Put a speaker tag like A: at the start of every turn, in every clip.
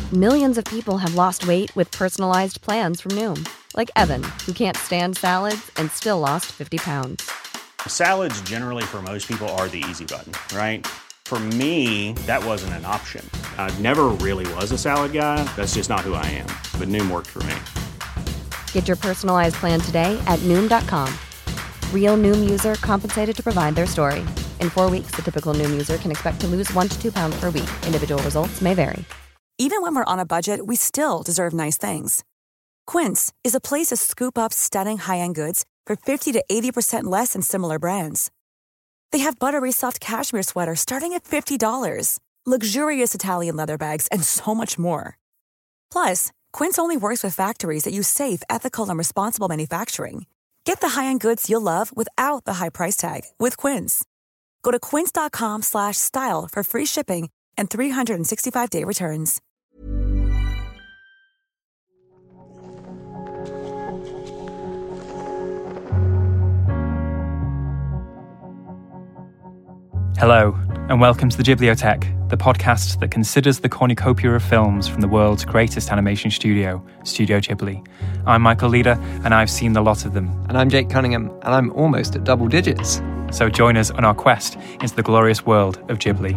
A: Millions of people have lost weight with personalized plans from Noom. Like Evan, who can't stand salads and still lost 50 pounds.
B: Salads generally for most people are the easy button, right? For me, that wasn't an option. I never really was a salad guy. That's just not who I am. But Noom worked for me.
A: Get your personalized plan today at Noom.com. Real Noom user compensated to provide their story. In 4 weeks, the typical Noom user can expect to lose 1 to 2 pounds per week. Individual results may vary.
C: Even when we're on a budget, we still deserve nice things. Quince is a place to scoop up stunning high-end goods for 50 to 80% less than similar brands. They have buttery soft cashmere sweaters starting at $50, luxurious Italian leather bags, and so much more. Plus, Quince only works with factories that use safe, ethical, and responsible manufacturing. Get the high-end goods you'll love without the high price tag with Quince. Go to quince.com/style for free shipping and 365-day returns.
D: Hello, and welcome to the Ghibliotheque, the podcast that considers the cornucopia of films from the world's greatest animation studio, Studio Ghibli. I'm Michael Leader, and I've seen the lot of them.
E: And I'm Jake Cunningham, and I'm almost at double digits.
D: So join us on our quest into the glorious world of Ghibli.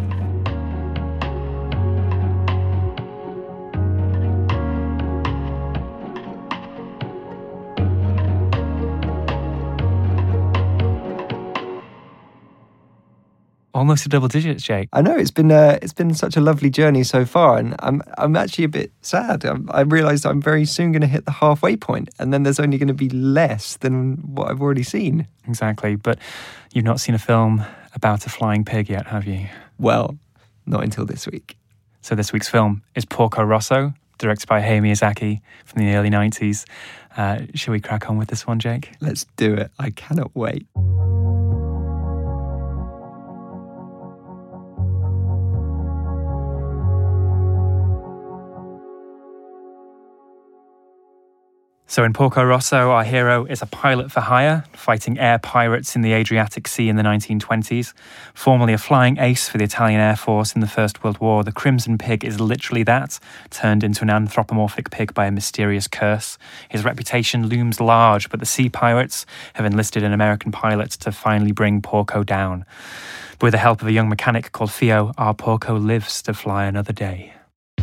D: Almost a double digits, Jake.
E: I know it's been such a lovely journey so far, and I'm actually a bit sad. I realised I'm very soon going to hit the halfway point, and then there's only going to be less than what I've already seen.
D: Exactly, but you've not seen a film about a flying pig yet, have you?
E: Well, not until this week.
D: So this week's film is Porco Rosso, directed by Hayao Miyazaki from the early 90s. Shall we crack on with this one, Jake?
E: Let's do it. I cannot wait.
D: So in Porco Rosso, our hero is a pilot for hire, fighting air pirates in the Adriatic Sea in the 1920s. Formerly a flying ace for the Italian Air Force in the First World War, the Crimson Pig is literally that, turned into an anthropomorphic pig by a mysterious curse. His reputation looms large, but the sea pirates have enlisted an American pilot to finally bring Porco down. But with the help of a young mechanic called Theo, our Porco lives to fly another day.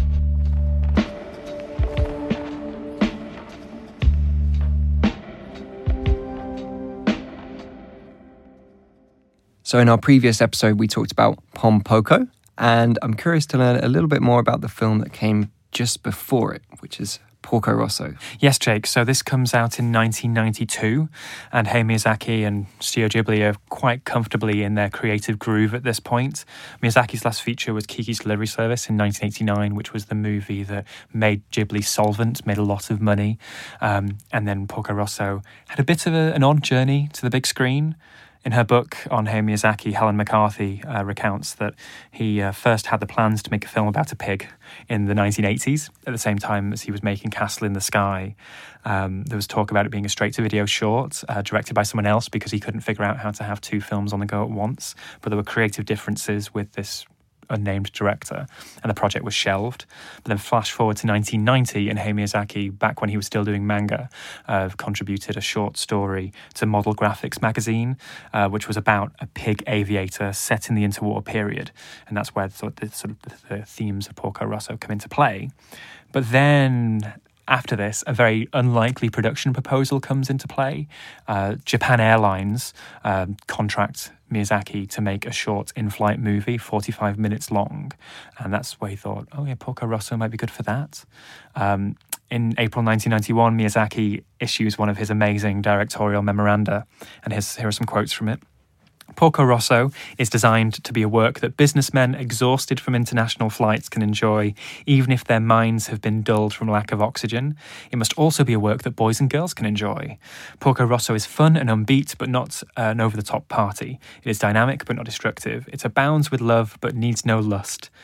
E: So in our previous episode, we talked about Pom Poko, and I'm curious to learn a little bit more about the film that came just before it, which is Porco Rosso.
D: Yes, Jake. So this comes out in 1992, and Hayao Miyazaki and Studio Ghibli are quite comfortably in their creative groove at this point. Miyazaki's last feature was Kiki's Delivery Service in 1989, which was the movie that made Ghibli solvent, made a lot of money. And then Porco Rosso had a bit of an odd journey to the big screen. In her book on Hayao Miyazaki, Helen McCarthy recounts that he first had the plans to make a film about a pig in the 1980s, at the same time as he was making Castle in the Sky. There was talk about it being a straight-to-video short, directed by someone else because he couldn't figure out how to have two films on the go at once. But there were creative differences with this unnamed director, and the project was shelved. But then flash forward to 1990, and Hayao Miyazaki, back when he was still doing manga, contributed a short story to Model Graphics magazine, which was about a pig aviator set in the interwar period, and that's where the themes of Porco Rosso come into play. But then after this, a very unlikely production proposal comes into play. Japan Airlines contract Miyazaki to make a short in-flight movie, 45 minutes long. And that's where he thought, oh yeah, Porco Rosso might be good for that. In April 1991, Miyazaki issues one of his amazing directorial memoranda. And here are some quotes from it. Porco Rosso is designed to be a work that businessmen exhausted from international flights can enjoy, even if their minds have been dulled from lack of oxygen. It must also be a work that boys and girls can enjoy. Porco Rosso is fun and upbeat, but not an over-the-top party. It is dynamic, but not destructive. It abounds with love, but needs no lust.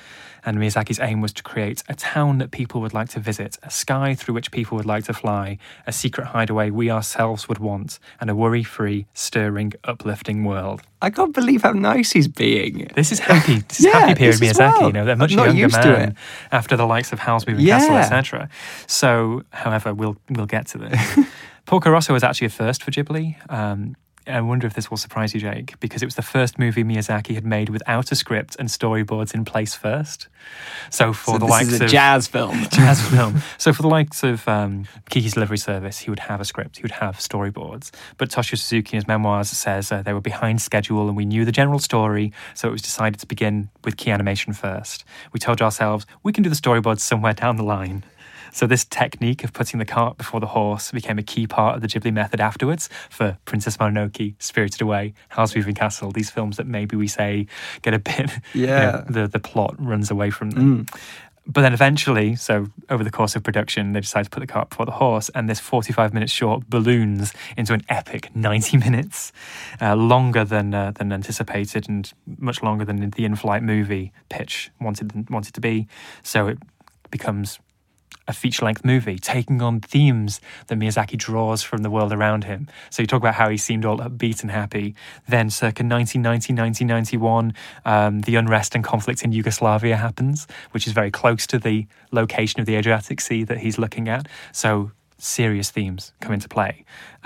D: And Miyazaki's aim was to create a town that people would like to visit, a sky through which people would like to fly, a secret hideaway we ourselves would want, and a worry-free, stirring, uplifting world.
E: I can't believe how nice he's being.
D: This is happy. This is happy period Miyazaki.
E: Well.
D: You know, they're much
E: I'm not
D: younger
E: used to
D: man
E: it.
D: after the likes of Howl's Moving Castle, etc. So, however, we'll get to this. Porco Rosso was actually a first for Ghibli. I wonder if this will surprise you, Jake, because it was the first movie Miyazaki had made without a script and storyboards in place first. So for the likes
E: is a
D: of
E: jazz film.
D: jazz film. So for the likes of Kiki's Delivery Service, he would have a script, he would have storyboards. But Toshio Suzuki in his memoirs says they were behind schedule and we knew the general story, so it was decided to begin with key animation first. We told ourselves, we can do the storyboards somewhere down the line. So this technique of putting the cart before the horse became a key part of the Ghibli method afterwards for Princess Mononoke, Spirited Away, Howl's Moving Castle, these films that maybe we say get a bit, the plot runs away from them. But then eventually, so over the course of production, they decided to put the cart before the horse, and this 45-minute short balloons into an epic 90 minutes, longer than anticipated and much longer than the in-flight movie pitch wanted to be. So it becomes a feature-length movie, taking on themes that Miyazaki draws from the world around him. So you talk about how he seemed all upbeat and happy. Then circa 1990, 1991, the unrest and conflict in Yugoslavia happens, which is very close to the location of the Adriatic Sea that he's looking at. So serious themes come into play.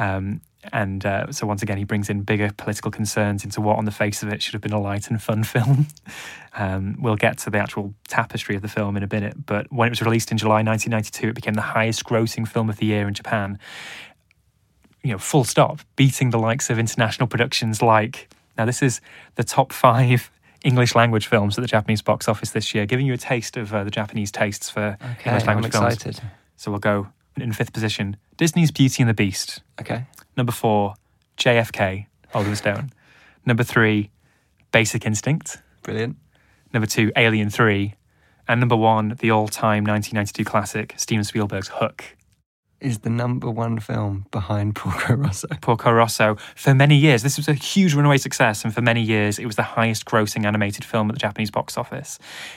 D: So once again, he brings in bigger political concerns into what on the face of it should have been a light and fun film. We'll get to the actual tapestry of the film in a minute, but when it was released in July 1992, it became the highest grossing film of the year in Japan. You know, full stop, beating the likes of international productions like, now this is the top 5 English language films at the Japanese box office this year, giving you a taste of the Japanese tastes for English language films.
E: Excited.
D: So we'll go in 5th position, Disney's Beauty and the Beast.
E: Okay.
D: Number 4, JFK, Oliver Stone. Number 3, Basic Instinct.
E: Brilliant.
D: Number 2, Alien 3. And number 1, the all-time 1992 classic, Steven Spielberg's Hook.
E: Is the number 1 film behind Porco Rosso.
D: Porco Rosso. For many years, this was a huge runaway success, and for many years, it was the highest-grossing animated film at the Japanese box office,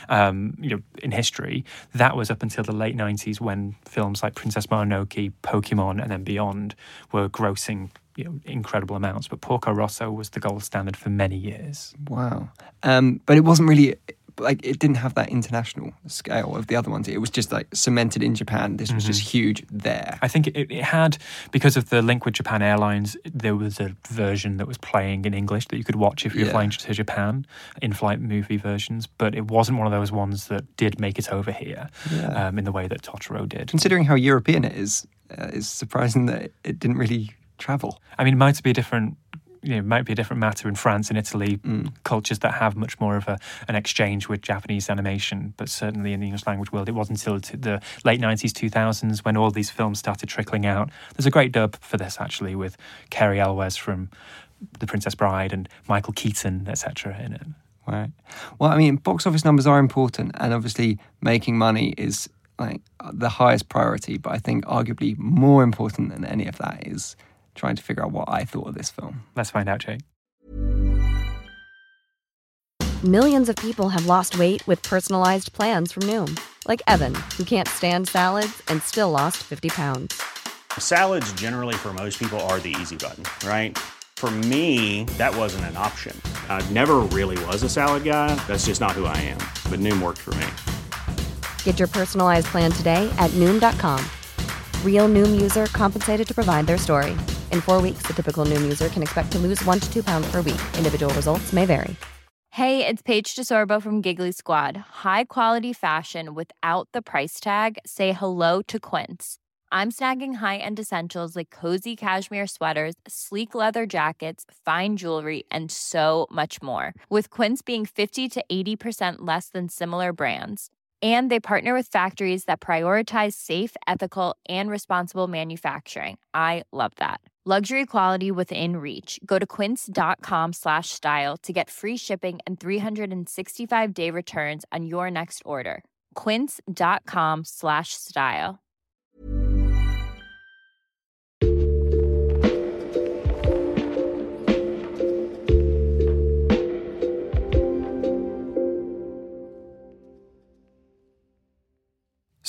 D: in history. That was up until the late 90s when films like Princess Mononoke, Pokemon, and then beyond were grossing incredible amounts. But Porco Rosso was the gold standard for many years.
E: Wow. But it wasn't really... it didn't have that international scale of the other ones. It was just cemented in Japan. This was just huge there.
D: I think it had, because of the link with Japan Airlines, there was a version that was playing in English that you could watch if you were flying to Japan, in-flight movie versions, but it wasn't one of those ones that did make it over here in the way that Totoro did.
E: Considering how European it is, it's surprising that it didn't really travel.
D: I mean, it might be a different matter in France and Italy, cultures that have much more of an exchange with Japanese animation, but certainly in the English language world, it wasn't until the late 90s, 2000s when all these films started trickling out. There's a great dub for this, actually, with Cary Elwes from The Princess Bride and Michael Keaton, etc. in it.
E: Right. Well, I mean, box office numbers are important, and obviously making money is the highest priority, but I think arguably more important than any of that is trying to figure out what I thought of this film.
D: Let's find out, Jake.
A: Millions of people have lost weight with personalized plans from Noom. Like Evan, who can't stand salads and still lost 50 pounds.
B: Salads generally for most people are the easy button, right? For me, that wasn't an option. I never really was a salad guy. That's just not who I am. But Noom worked for me.
A: Get your personalized plan today at Noom.com. Real Noom user compensated to provide their story. In 4 weeks, the typical Noom user can expect to lose 1 to 2 pounds per week. Individual results may vary.
F: Hey, it's Paige DeSorbo from Giggly Squad. High quality fashion without the price tag. Say hello to Quince. I'm snagging high-end essentials like cozy cashmere sweaters, sleek leather jackets, fine jewelry, and so much more. With Quince being 50 to 80% less than similar brands. And they partner with factories that prioritize safe, ethical, and responsible manufacturing. I love that. Luxury quality within reach. Go to quince.com/style to get free shipping and 365-day returns on your next order. Quince.com/style.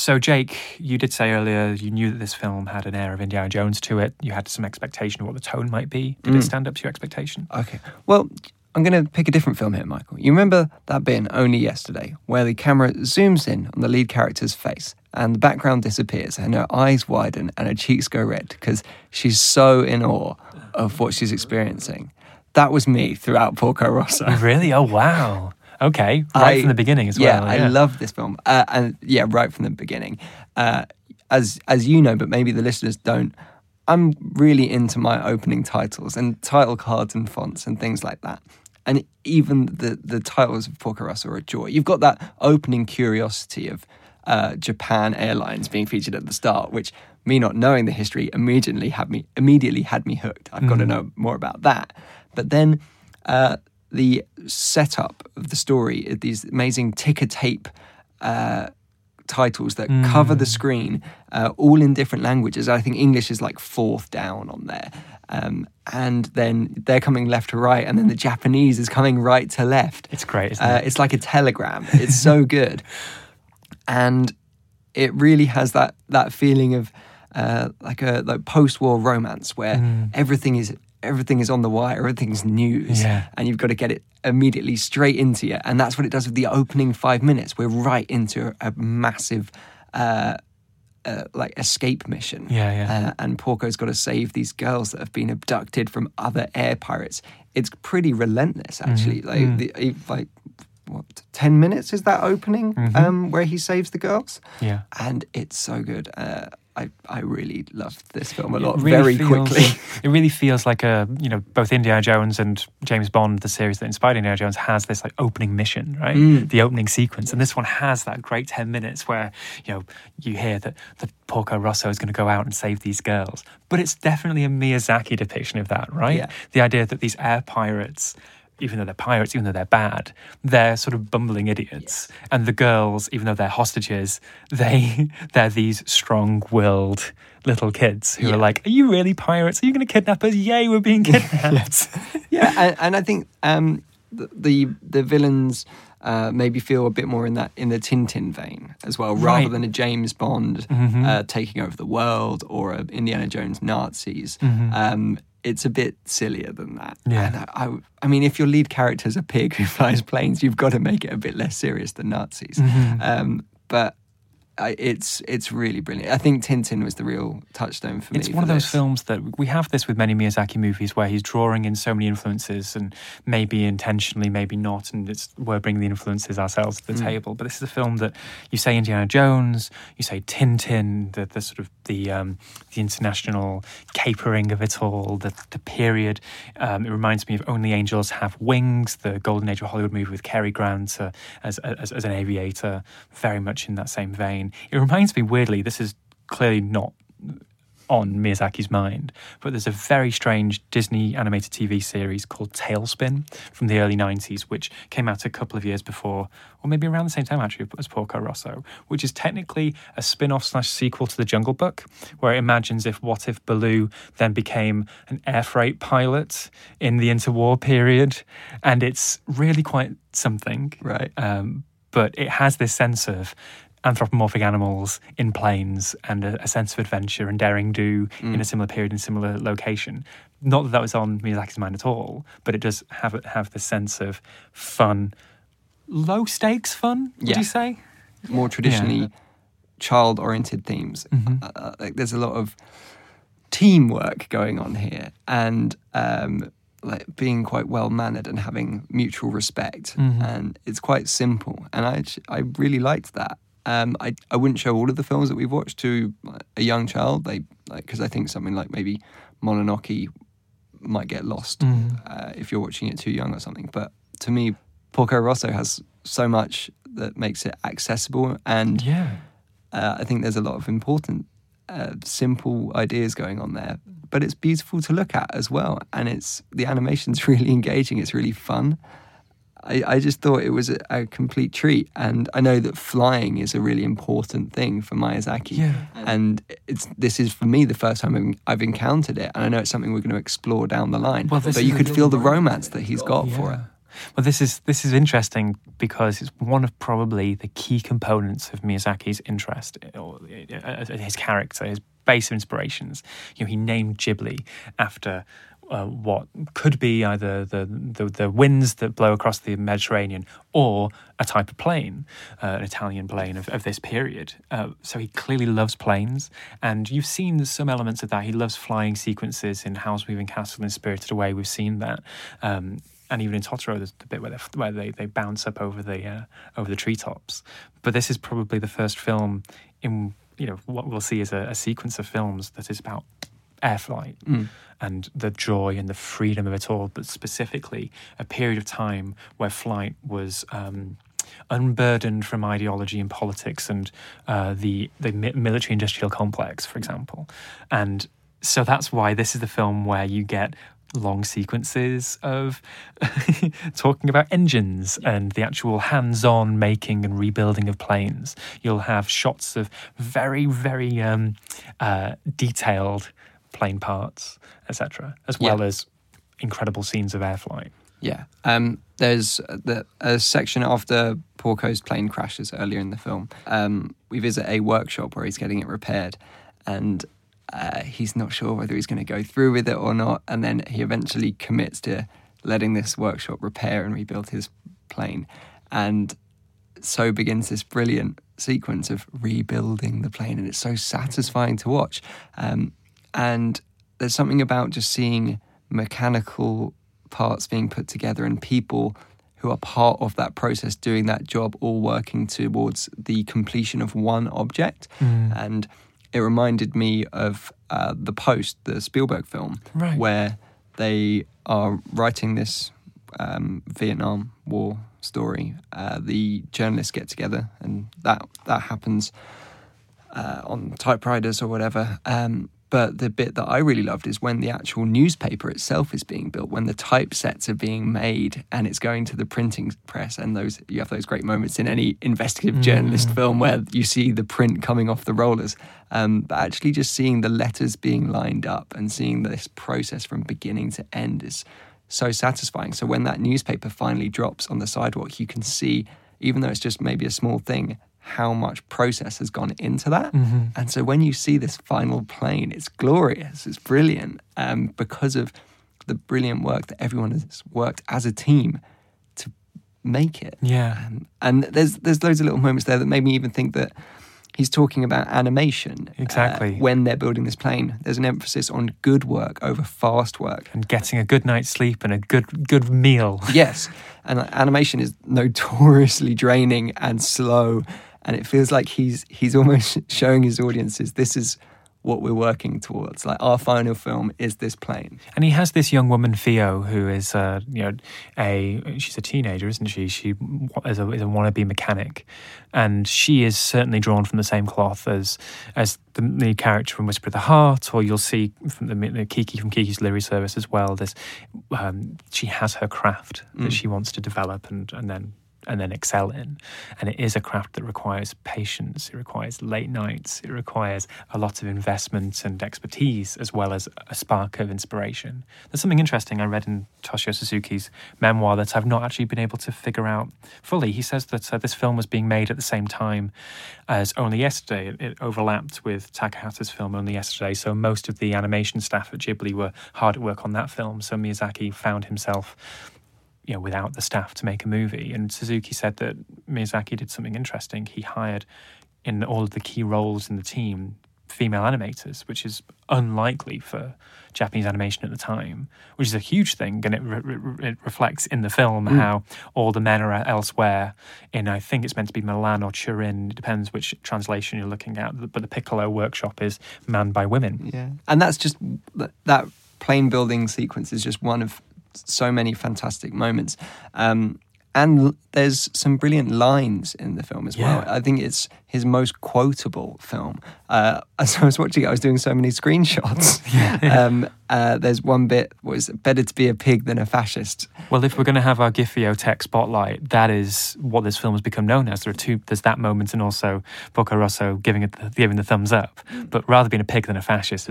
D: So, Jake, you did say earlier you knew that this film had an air of Indiana Jones to it. You had some expectation of what the tone might be. Did it stand up to your expectation?
E: Okay. Well, I'm going to pick a different film here, Michael. You remember that bit in Only Yesterday where the camera zooms in on the lead character's face and the background disappears and her eyes widen and her cheeks go red because she's so in awe of what she's experiencing? That was me throughout Porco Rosso.
D: Really? Oh, wow. Okay, from the beginning as well.
E: Yeah, I love this film. And yeah, right from the beginning. As you know, but maybe the listeners don't, I'm really into my opening titles and title cards and fonts and things like that. And even the titles of Porco Rosso are a joy. You've got that opening curiosity of Japan Airlines being featured at the start, which, me not knowing the history, immediately had me hooked. I've got to know more about that. But then the setup of the story, these amazing ticker tape titles that cover the screen, all in different languages. I think English is like fourth down on there. And then they're coming left to right, and then the Japanese is coming right to left.
D: It's great, isn't it?
E: It's like a telegram. It's so good. And it really has that feeling of like post-war romance where everything is on the wire, everything's news, and you've got to get it immediately straight into you. And that's what it does with the opening 5 minutes. We're right into a massive escape mission. And Porco's got to save these girls that have been abducted from other air pirates. It's pretty relentless, actually. 10 minutes is that opening where he saves the girls? Yeah. And it's so good. I really loved this film a lot, quickly.
D: It really feels like both Indiana Jones and James Bond, the series that inspired Indiana Jones, has this like opening mission, right? The opening sequence. And this one has that great 10 minutes where, you hear that Porco Rosso is going to go out and save these girls. But it's definitely a Miyazaki depiction of that, right? Yeah. The idea that these air pirates, even though they're pirates, even though they're bad, they're sort of bumbling idiots. Yeah. And the girls, even though they're hostages, they're these strong-willed little kids who are like, are you really pirates? Are you going to kidnap us? Yay, we're being kidnapped.
E: and I think the villains maybe feel a bit more in the Tintin vein as well, rather than a James Bond taking over the world or a Indiana Jones Nazis. It's a bit sillier than that. Yeah. And I mean, if your lead character is a pig who flies planes, you've got to make it a bit less serious than Nazis. But it's really brilliant. I think Tintin was the real touchstone for me.
D: It's one of those films that we have this with many Miyazaki movies where he's drawing in so many influences, and maybe intentionally, maybe not, and we're bringing the influences ourselves to the table. But this is a film that you say Indiana Jones, you say Tintin, the sort of the international capering of it all, the period. It reminds me of Only Angels Have Wings, the Golden Age of Hollywood movie with Cary Grant as an aviator, very much in that same vein. It reminds me, weirdly, this is clearly not on Miyazaki's mind, but there's a very strange Disney animated TV series called Tailspin from the early 90s, which came out a couple of years before, or maybe around the same time actually as Porco Rosso, which is technically a spin-off/sequel to The Jungle Book, where it imagines what if Baloo then became an air freight pilot in the interwar period, and it's really quite something.
E: Right.
D: But it has this sense of anthropomorphic animals in planes and a sense of adventure and daring do in a similar period in a similar location. Not that was on Miyazaki's mind at all, but it does have the sense of fun, low stakes fun. Would you say?
E: More traditionally child-oriented themes. Like there's a lot of teamwork going on here, and like being quite well mannered and having mutual respect, and it's quite simple. And I really liked that. I wouldn't show all of the films that we've watched to a young child, because I think something like maybe Mononoke might get lost if you're watching it too young or something. But to me, Porco Rosso has so much that makes it accessible, and I think there's a lot of important, simple ideas going on there. But it's beautiful to look at as well, and the animation's really engaging. It's really fun. I just thought it was a complete treat, and I know that flying is a really important thing for Miyazaki, and this is for me the first time I've encountered it, and I know it's something we're going to explore down the line. But you could feel the romance that he's got for it.
D: Well, this is interesting because it's one of probably the key components of Miyazaki's interest, or his character, his base of inspirations. He named Ghibli after what could be either the winds that blow across the Mediterranean or a type of plane, an Italian plane of this period. So he clearly loves planes, and you've seen some elements of that. He loves flying sequences in Howl's Moving Castle and Spirited Away. We've seen that. And even in Totoro, there's the bit where they bounce up over the treetops. But this is probably the first film in what we'll see is a sequence of films that is about air flight and the joy and the freedom of it all, but specifically a period of time where flight was unburdened from ideology and politics and the military-industrial complex, for example. And so that's why this is the film where you get long sequences of talking about engines and the actual hands-on making and rebuilding of planes. You'll have shots of very, very detailed plane parts, etc., as well as incredible scenes of air flight.
E: Yeah. There's a section after Porco's plane crashes earlier in the film. We visit a workshop where he's getting it repaired, and he's not sure whether he's going to go through with it or not, and then he eventually commits to letting this workshop repair and rebuild his plane. And so begins this brilliant sequence of rebuilding the plane, and it's so satisfying to watch. And there's something about just seeing mechanical parts being put together and people who are part of that process doing that job, all working towards the completion of one object. And it reminded me of The Post, the Spielberg film, where they are writing this Vietnam War story. The journalists get together, and that happens on typewriters or whatever. But the bit that I really loved is when the actual newspaper itself is being built, when the typesets are being made and it's going to the printing press, and you have those great moments in any investigative journalist film where you see the print coming off the rollers. But actually just seeing the letters being lined up and seeing this process from beginning to end is so satisfying. So when that newspaper finally drops on the sidewalk, you can see, even though it's just maybe a small thing, how much process has gone into that. And so when you see this final plane, it's glorious, it's brilliant, because of the brilliant work that everyone has worked as a team to make it.
D: Yeah.
E: And there's loads of little moments there that made me even think that he's talking about animation.
D: Exactly.
E: When they're building this plane, there's an emphasis on good work over fast work.
D: And getting a good night's sleep and a good meal.
E: Yes. And animation is notoriously draining and slow. And it feels like he's almost showing his audiences, this is what we're working towards. Like, our final film is this plane.
D: And he has this young woman, Theo, who is, she's a teenager, isn't she? She is a wannabe mechanic. And she is certainly drawn from the same cloth as the character from Whisper of the Heart, or you'll see from the Kiki from Kiki's Delivery Service as well. She has her craft that she wants to develop and then excel in. And it is a craft that requires patience, it requires late nights, it requires a lot of investment and expertise, as well as a spark of inspiration. There's something interesting I read in Toshio Suzuki's memoir that I've not actually been able to figure out fully. He says that this film was being made at the same time as Only Yesterday. It overlapped with Takahata's film Only Yesterday, so most of the animation staff at Ghibli were hard at work on that film, so Miyazaki found himself without the staff to make a movie. And Suzuki said that Miyazaki did something interesting. He hired, in all of the key roles in the team, female animators, which is unlikely for Japanese animation at the time, which is a huge thing. And it reflects in the film how all the men are elsewhere in, I think it's meant to be Milan or Turin, it depends which translation you're looking at, but the Piccolo workshop is manned by women.
E: Yeah. And that's just, that plane building sequence is just one of so many fantastic moments. And there's some brilliant lines in the film as well. I think it's his most quotable film. As I was watching it, I was doing so many screenshots. There's one bit was better to be a pig than a fascist.
D: Well, if we're going to have our Gifio tech spotlight, that is what this film has become known as. There's that moment, and also Porco Rosso giving the thumbs up. But rather being a pig than a fascist is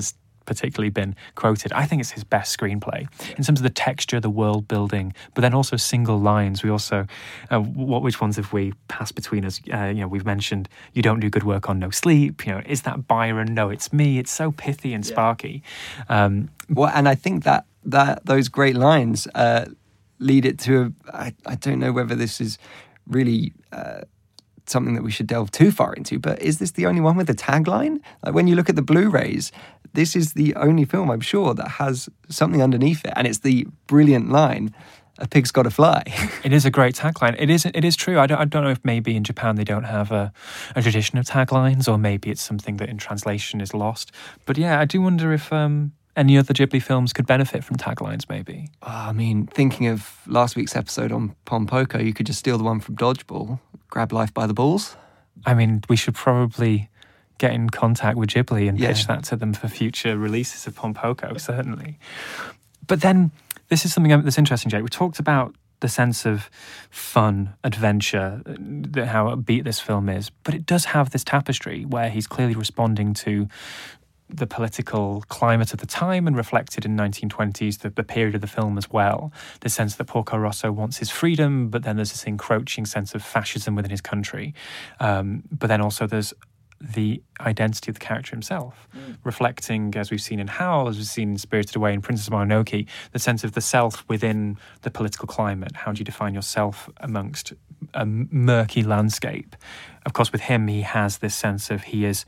D: particularly been quoted. I think it's his best screenplay in terms of the texture, the world building, but then also single lines. We also, which ones have we passed between us? We've mentioned "You don't do good work on no sleep." Is that Byron? No, it's me. It's so pithy and sparky.
E: And I think that those great lines lead it to. I don't know whether this is really something that we should delve too far into, but is this the only one with a tagline? Like when you look at the Blu-rays, this is the only film, I'm sure, that has something underneath it, and it's the brilliant line, "A pig's got to fly."
D: It is a great tagline. It is true. I don't know if maybe in Japan they don't have a tradition of taglines, or maybe it's something that in translation is lost. But yeah, I do wonder if any other Ghibli films could benefit from taglines, maybe.
E: I mean, thinking of last week's episode on Pom Poko, you could just steal the one from Dodgeball, grab life by the balls.
D: I mean, we should probably get in contact with Ghibli and pitch that to them for future releases of Pom Poko, certainly. But then, this is something that's interesting, Jake. We talked about the sense of fun, adventure, how upbeat this film is, but it does have this tapestry where he's clearly responding to the political climate of the time and reflected in 1920s, the period of the film as well. The sense that Porco Rosso wants his freedom, but then there's this encroaching sense of fascism within his country. But then also there's the identity of the character himself, reflecting, as we've seen in Howl, as we've seen in Spirited Away and Princess Mononoke, the sense of the self within the political climate. How do you define yourself amongst a murky landscape? Of course, with him, he has this sense of he is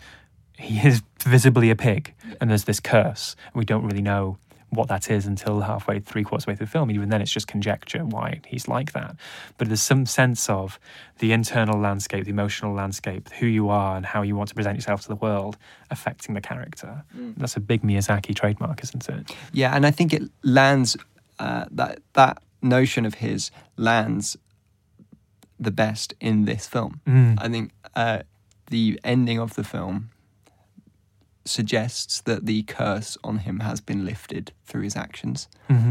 D: visibly a pig, and there's this curse. We don't really know what that is until halfway, 3/4 way through the film. Even then, it's just conjecture why he's like that. But there's some sense of the internal landscape, the emotional landscape, who you are and how you want to present yourself to the world affecting the character. That's a big Miyazaki trademark, isn't it?
E: Yeah, and I think it lands, that notion of his lands the best in this film. I think the ending of the film suggests that the curse on him has been lifted through his actions.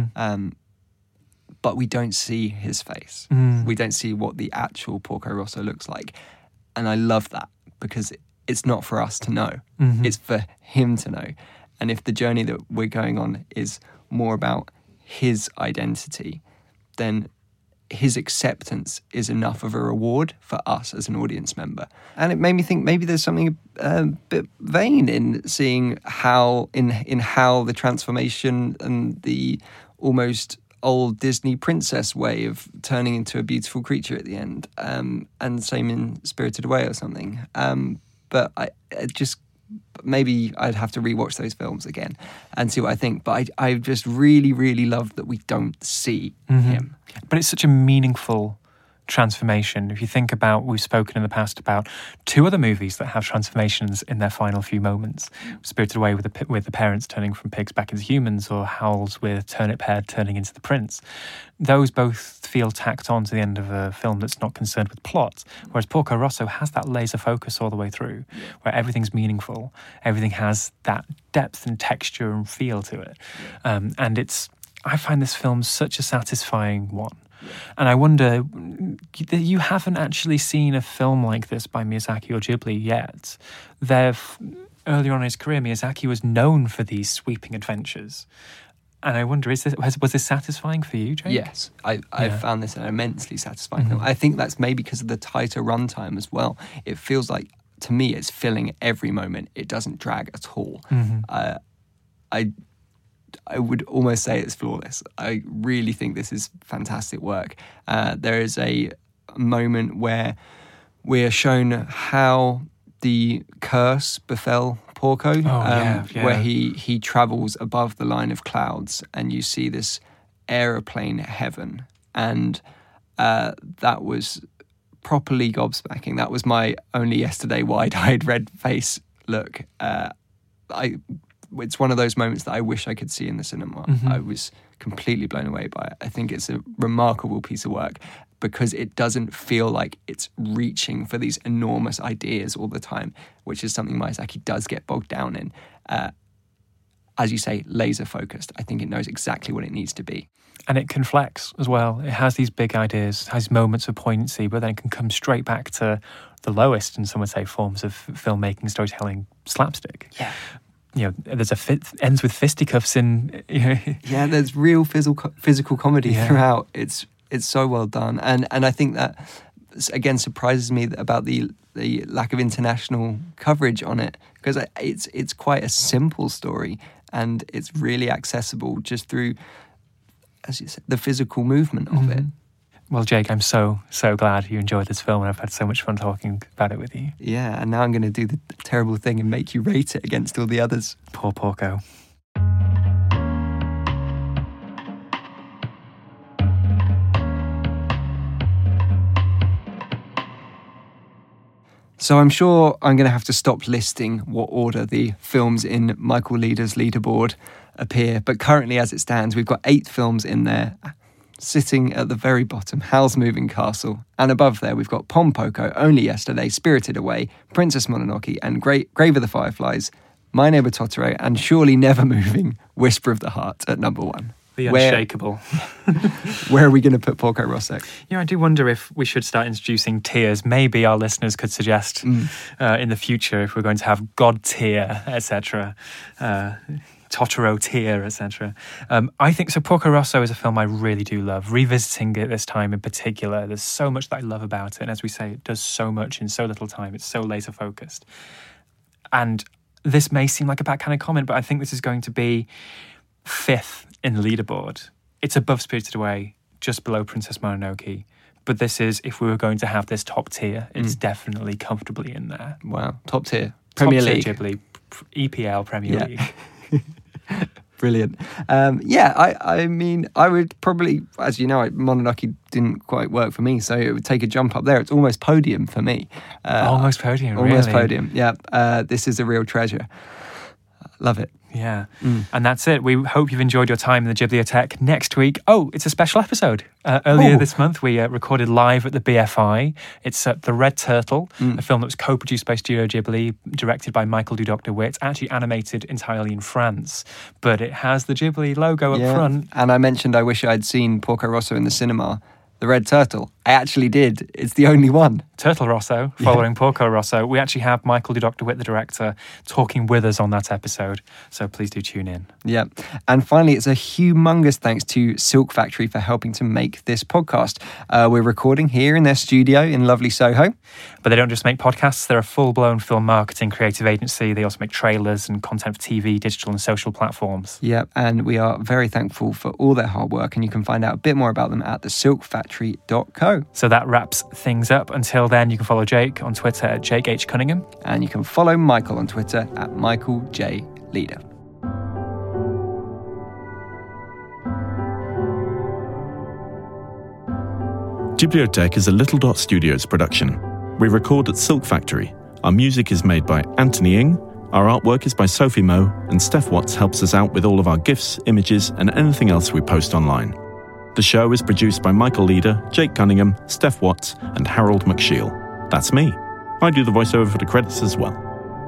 E: But we don't see his face. We don't see what the actual Porco Rosso looks like. And I love that, because it's not for us to know. It's for him to know. And if the journey that we're going on is more about his identity, then his acceptance is enough of a reward for us as an audience member. And it made me think maybe there's something a bit vain in seeing how how the transformation and the almost old Disney princess way of turning into a beautiful creature at the end, and same in Spirited Away or something. But I just, maybe I'd have to rewatch those films again and see what I think. But I just really, really love that we don't see him.
D: But it's such a meaningful transformation. If you think about, we've spoken in the past about two other movies that have transformations in their final few moments. Spirited Away with the parents turning from pigs back into humans, or Howl's with Turnip Head turning into the prince. Those both feel tacked on to the end of a film that's not concerned with plot, whereas Porco Rosso has that laser focus all the way through, where everything's meaningful, everything has that depth and texture and feel to it. And I find this film such a satisfying one. And I wonder, you haven't actually seen a film like this by Miyazaki or Ghibli yet. Earlier on in his career, Miyazaki was known for these sweeping adventures. And I wonder, was this satisfying for you, Jake?
E: Yes, I found this an immensely satisfying film. I think that's maybe because of the tighter runtime as well. It feels like, to me, it's filling every moment. It doesn't drag at all. I would almost say it's flawless. I really think this is fantastic work. There is a moment where we are shown how the curse befell Porco, where he travels above the line of clouds, and you see this aeroplane heaven. And that was properly gobsmacking. That was my only yesterday wide-eyed red face look. It's one of those moments that I wish I could see in the cinema. I was completely blown away by it. I think it's a remarkable piece of work because it doesn't feel like it's reaching for these enormous ideas all the time, which is something Miyazaki does get bogged down in. As you say, laser focused. I think it knows exactly what it needs to be.
D: And it can flex as well. It has these big ideas, has moments of poignancy, but then it can come straight back to the lowest, and some would say, forms of filmmaking, storytelling, slapstick.
E: Yeah.
D: there's ends with fisticuffs in.
E: Yeah, there's real physical comedy throughout. It's so well done, and I think that again surprises me about the lack of international coverage on it, because it's quite a simple story and it's really accessible just through, as you said, the physical movement of it.
D: Well, Jake, I'm so glad you enjoyed this film, and I've had so much fun talking about it with you.
E: Yeah, and now I'm going to do the terrible thing and make you rate it against all the others.
D: Poor Porco.
E: So I'm sure I'm going to have to stop listing what order the films in Michael Leader's leaderboard appear, but currently as it stands, we've got 8 films in there. Sitting at the very bottom, Howl's Moving Castle. And above there, we've got Pom Poko, Only Yesterday, Spirited Away, Princess Mononoke, and Grave of the Fireflies, My Neighbor Totoro, and surely never moving Whisper of the Heart at number 1.
D: The unshakable.
E: Where are we going to put Porco Rosso?
D: I do wonder if we should start introducing tiers. Maybe our listeners could suggest in the future if we're going to have God tier, etc., Totoro tier, etc. I think so. Porco Rosso is a film I really do love. Revisiting it this time in particular, there's so much that I love about it. And as we say, it does so much in so little time. It's so laser focused. And this may seem like a backhanded comment, but I think this is going to be 5th in the leaderboard. It's above Spirited Away, just below Princess Mononoke. But this is, if we were going to have this top tier, it's definitely comfortably in there.
E: Wow, top tier. Premier League.
D: Ghibli, EPL, Premier League.
E: Brilliant. I mean, I would probably, as you know, Mononoke didn't quite work for me, so it would take a jump up there. It's almost podium for me.
D: Almost podium,
E: almost
D: really?
E: Podium, yeah. This is a real treasure. Love it.
D: Yeah. And that's it. We hope you've enjoyed your time in the Ghibliotheque. Next week, it's a special episode. Earlier this month, we recorded live at the BFI. It's The Red Turtle, a film that was co-produced by Studio Ghibli, directed by Michael Dudok de Wit, actually animated entirely in France. But it has the Ghibli logo up front.
E: And I mentioned I wish I'd seen Porco Rosso in the cinema. The Red Turtle. I actually did. It's the only one.
D: Turtle Rosso, following Porco Rosso. We actually have Michael Dudok de Wit, the director, talking with us on that episode. So please do tune in.
E: Yeah. And finally, it's a humongous thanks to Silk Factory for helping to make this podcast. We're recording here in their studio in lovely Soho.
D: But they don't just make podcasts. They're a full-blown film marketing creative agency. They also make trailers and content for TV, digital and social platforms.
E: Yeah. And we are very thankful for all their hard work. And you can find out a bit more about them at thesilkfactory.co.
D: So that wraps things up. Until then, you can follow Jake on Twitter at Jake H. Cunningham.
E: And you can follow Michael on Twitter at Michael J. Leader.
G: Ghibliotheque is a Little Dot Studios production. We record at Silk Factory. Our music is made by Anthony Ng. Our artwork is by Sophie Moe, and Steph Watts helps us out with all of our GIFs, images, and anything else we post online. The show is produced by Michael Leader, Jake Cunningham, Steph Watts, and Harold McShiel. That's me. I do the voiceover for the credits as well.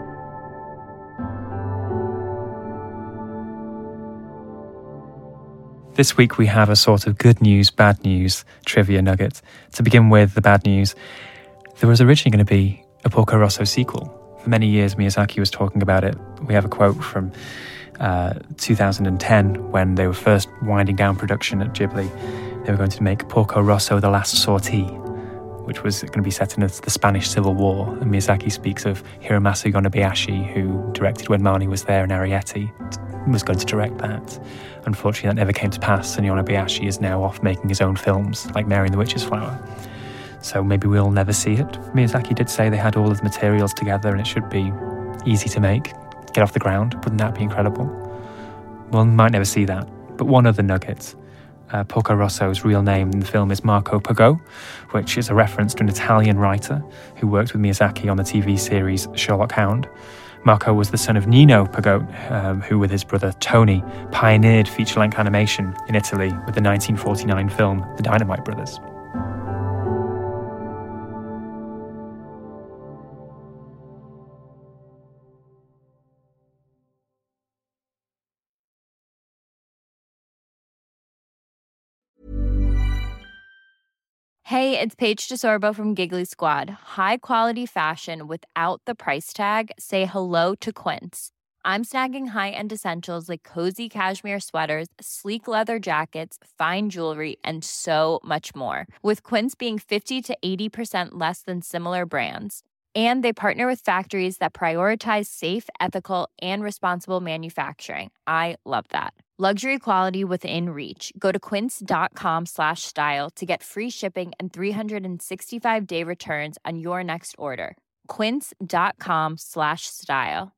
D: This week we have a sort of good news, bad news trivia nugget. To begin with, the bad news. There was originally going to be a Porco Rosso sequel. For many years, Miyazaki was talking about it. We have a quote from 2010 when they were first winding down production at Ghibli. They were going to make Porco Rosso The Last Sortie, which was going to be set in the Spanish Civil War. And Miyazaki speaks of Hiromasa Yonebayashi, who directed When Marnie Was There and Arrietty, was going to direct that. Unfortunately, that never came to pass, and Yonebayashi is now off making his own films, like Mary and the Witch's Flower. So maybe we'll never see it. Miyazaki did say they had all of the materials together and it should be easy to make, get off the ground. Wouldn't that be incredible? Well, we might never see that. But one other nugget. Porco Rosso's real name in the film is Marco Pagò, which is a reference to an Italian writer who worked with Miyazaki on the TV series Sherlock Hound. Marco was the son of Nino Pagò, who with his brother Tony pioneered feature-length animation in Italy with the 1949 film The Dynamite Brothers.
F: Hey, it's Paige DeSorbo from Giggly Squad. High quality fashion without the price tag. Say hello to Quince. I'm snagging high-end essentials like cozy cashmere sweaters, sleek leather jackets, fine jewelry, and so much more. With Quince being 50 to 80% less than similar brands. And they partner with factories that prioritize safe, ethical, and responsible manufacturing. I love that. Luxury quality within reach. Go to quince.com/style to get free shipping and 365-day returns on your next order. Quince.com/style.